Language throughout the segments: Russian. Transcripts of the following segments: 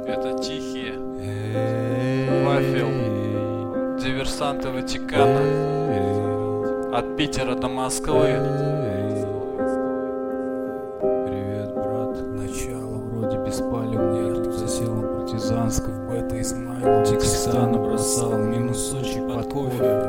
Это тихие Вафел, диверсанты Ватикана, от Питера до Москвы. Привет, брат. Начало вроде беспалевное. Я тут засел на партизанской в бета Измайлова. Текста набросал минусочек под кофе.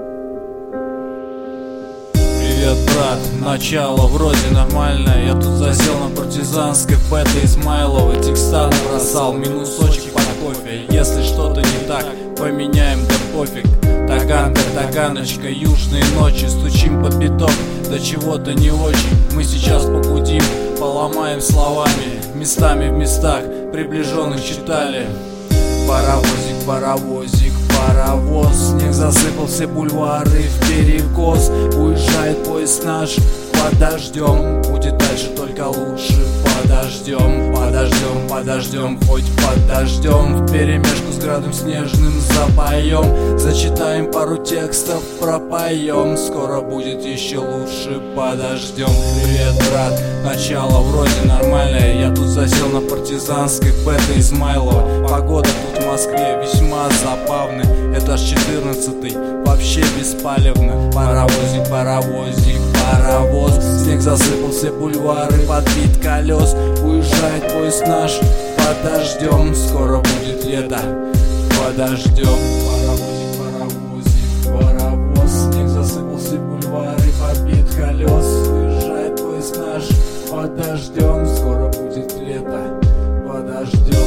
Привет, брат, начало вроде нормальное. Я тут засел на партизанской в бета Измайлова. Текста набросал минусочек под кофе. Если что-то не так, поменяем, да пофиг. Таганка, таганочка, южные ночи. Стучим под биток, до чего-то не очень. Мы сейчас погудим, поломаем словами. Местами в местах приближенных читали. Паровозик, паровозик, паровоз. Снег засыпал все бульвары в перекос. Уезжает поезд наш, подождем. Будет дальше только лучше. Подождем, подождем, подождем, хоть подождем. Вперемешку с градом снежным запоем. Зачитаем пару текстов, пропоем. Скоро будет еще лучше, подождем. Привет, брат, начало вроде нормальное. Я тут засел на партизанской бета Измайлова. Погода тут в Москве весьма забавная. Этаж 14, вообще беспалевно. Паровозик, паровозик, паровоз. Снег засыпал все бульвары, подбит колес. Уезжает поезд наш, подождем. Скоро будет лето, подождем. Паровозик, паровозик, паровоз. Снег засыпал все бульвары, подбит колес. Уезжает поезд наш, подождем. Скоро будет лето, подождем.